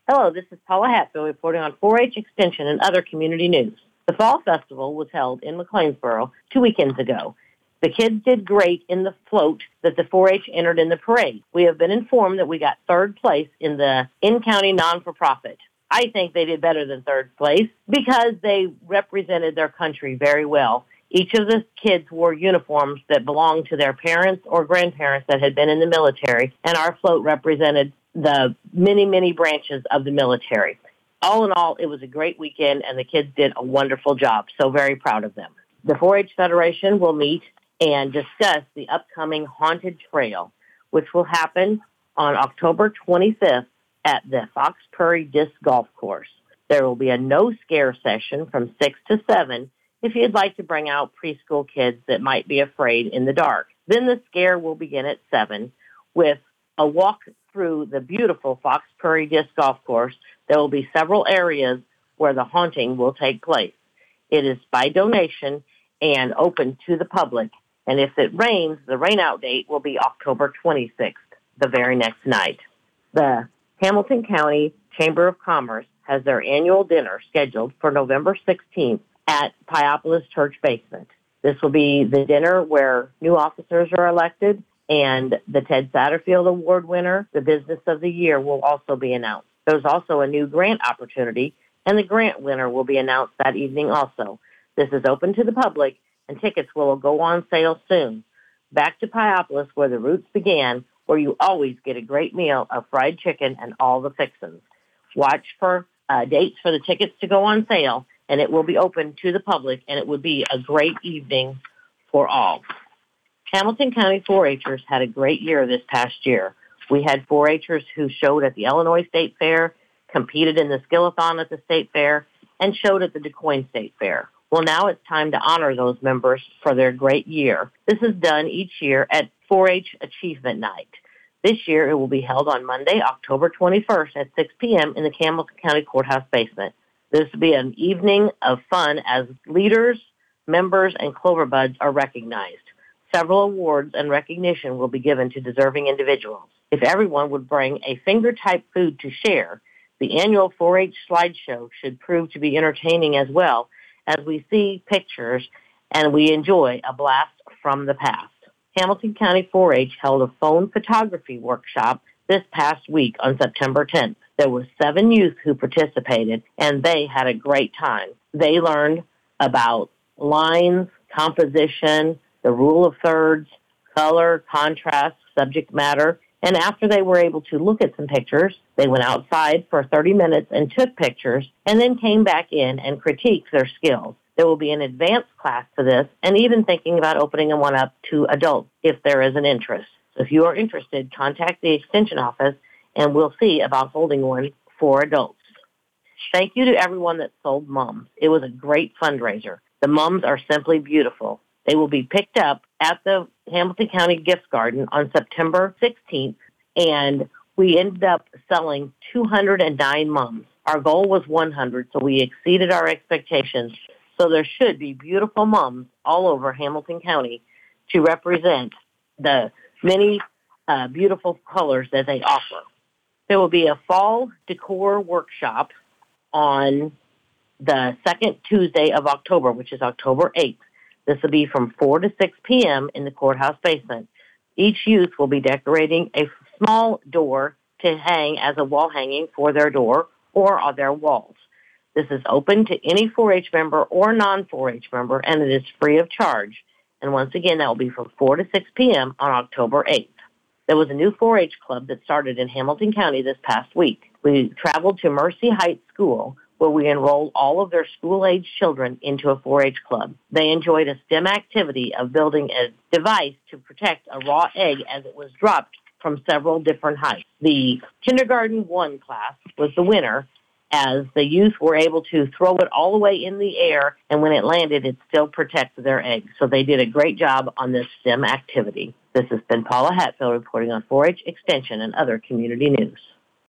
Hello, this is Paula Hatfield reporting on 4-H Extension and other community news. The Fall Festival was held in McLeansboro 2 weekends ago. The kids did great in the float that the 4-H entered in the parade. We have been informed that we got third place in the in-county non-for-profit. I think they did better than third place because they represented their country very well. Each of the kids wore uniforms that belonged to their parents or grandparents that had been in the military, and our float represented the many, many branches of the military. All in all, it was a great weekend, and the kids did a wonderful job, so very proud of them. The 4-H Federation will meet and discuss the upcoming Haunted Trail, which will happen on October 25th at the Fox Prairie Disc Golf Course. There will be a no-scare session from 6 to 7 if you'd like to bring out preschool kids that might be afraid in the dark. Then the scare will begin at 7 with a walk through the beautiful Fox Prairie Disc Golf Course. There will be several areas where the haunting will take place. It is by donation and open to the public. And if it rains, the rainout date will be October 26th, the very next night. The Hamilton County Chamber of Commerce has their annual dinner scheduled for November 16th at Piopolis Church Basement. This will be the dinner where new officers are elected, and the Ted Satterfield Award winner, the Business of the Year, will also be announced. There's also a new grant opportunity, and the grant winner will be announced that evening also. This is open to the public, and tickets will go on sale soon. Back to Piopolis, where the roots began, where you always get a great meal of fried chicken and all the fixins. Watch for dates for the tickets to go on sale, and it will be open to the public, and it would be a great evening for all. Hamilton County 4-Hers had a great year this past year. We had 4-Hers who showed at the Illinois State Fair, competed in the Skillathon at the State Fair, and showed at the DuQuoin State Fair. Well, now it's time to honor those members for their great year. This is done each year at 4-H Achievement Night. This year, it will be held on Monday, October 21st at 6 p.m. in the Hamilton County Courthouse basement. This will be an evening of fun as leaders, members, and Cloverbuds are recognized. Several awards and recognition will be given to deserving individuals. If everyone would bring a finger-type food to share, the annual 4-H slideshow should prove to be entertaining as well as we see pictures and we enjoy a blast from the past. Hamilton County 4-H held a phone photography workshop this past week on September 10th. There were 7 youth who participated, and they had a great time. They learned about lines, composition, the rule of thirds, color, contrast, subject matter, and after they were able to look at some pictures, they went outside for 30 minutes and took pictures, and then came back in and critiqued their skills. There will be an advanced class to this, and even thinking about opening one up to adults if there is an interest. So if you are interested, contact the Extension office, and we'll see about holding one for adults. Thank you to everyone that sold mums. It was a great fundraiser. The mums are simply beautiful. They will be picked up at the Hamilton County Gift Garden on September 16th, and we ended up selling 209 mums. Our goal was 100, so we exceeded our expectations. So there should be beautiful mums all over Hamilton County to represent the many beautiful colors that they offer. There will be a fall decor workshop on the second Tuesday of October, which is October 8th. This will be from 4 to 6 p.m. in the courthouse basement. Each youth will be decorating a small door to hang as a wall hanging for their door or on their walls. This is open to any 4-H member or non-4-H member, and it is free of charge. And once again, that will be from 4 to 6 p.m. on October 8th. There was a new 4-H club that started in Hamilton County this past week. We traveled to Mercy Heights School, where we enrolled all of their school-age children into a 4-H club. They enjoyed a STEM activity of building a device to protect a raw egg as it was dropped from several different heights. The Kindergarten 1 class was the winner, as the youth were able to throw it all the way in the air, and when it landed, it still protected their eggs. So they did a great job on this STEM activity. This has been Paula Hatfield reporting on 4-H Extension and other community news.